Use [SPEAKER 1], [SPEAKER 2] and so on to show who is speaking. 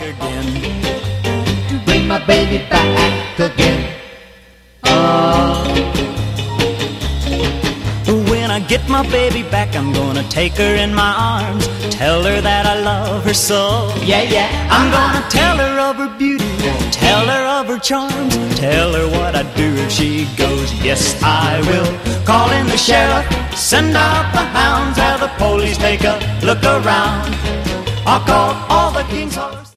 [SPEAKER 1] again to bring my baby back again. When I get my baby back, I'm gonna take her in my arms, tell her that I love her so. Yeah, yeah. I'm gonna tell her of her beauty, tell her of her charms, tell her what I'd do if she goes. Yes, I will call in the sheriff, send out the hounds, have the police take a look around. I'll call all the king's horse.